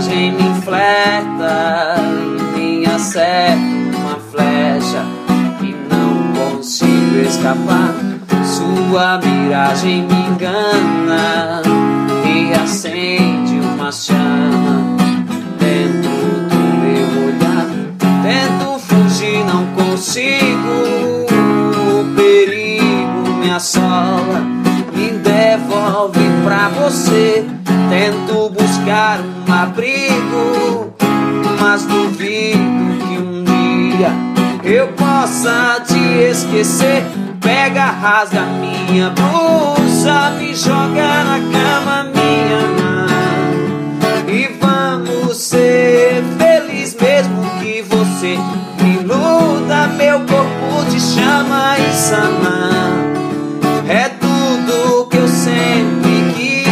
imagem me flerta, me acerta uma flecha e não consigo escapar. Sua miragem me engana e acende uma chama dentro do meu olhar. Tento fugir, não consigo, o perigo me assola, me devolve pra você. Tento buscar um abrigo, mas duvido que um dia eu possa te esquecer. Pega, rasga minha blusa, me joga na cama, minha mãe, e vamos ser felizes mesmo que você me iluda. Meu corpo te chama e sama, é tudo que eu sempre quis.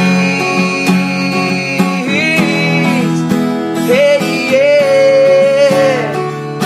Hey, yeah.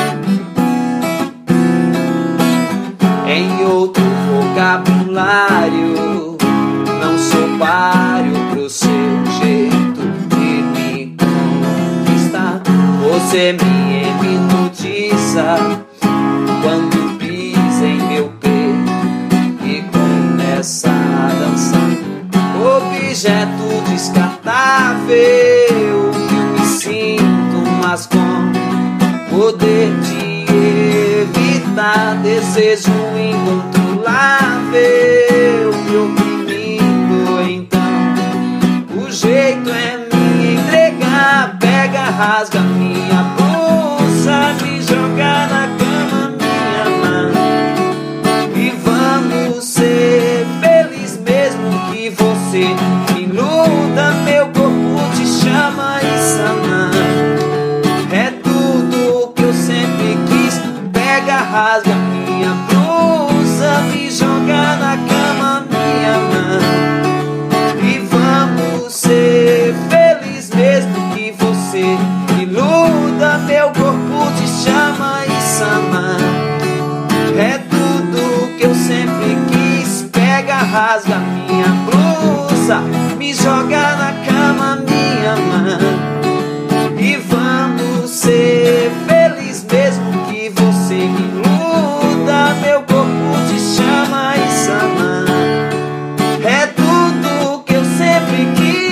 Em outro vocabulário, não sou páreo pro seu jeito de me conquistar. Você me hipnotiza quando pisa em meu peito e começa a dançar. Objeto descartável, eu me sinto, mas com poder de evitar. Desejo incontrolável me oprimindo, então o jeito é me entregar. Pega, rasga minha blusa, me joga na cama, minha mãe, e vamos ser felizes mesmo que você me iluda. Meu corpo te chama e sama, é tudo que eu sempre quis. Pega, rasga minha blusa, me joga na cama, minha mãe, e vamos ser felizes mesmo que você me iluda. Meu corpo te chama e sama, é tudo que eu sempre quis. Pega, rasga minha blusa, me joga na cama, minha mãe, e vamos ser felizes mesmo que você me iluda. Meu corpo te chama e sama, é tudo que eu sempre quis.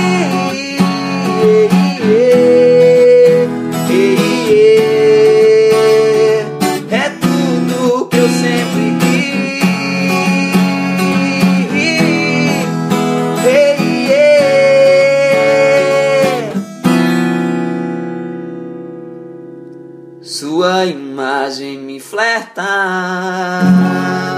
É tudo que eu sempre quis. Sua imagem me flerta.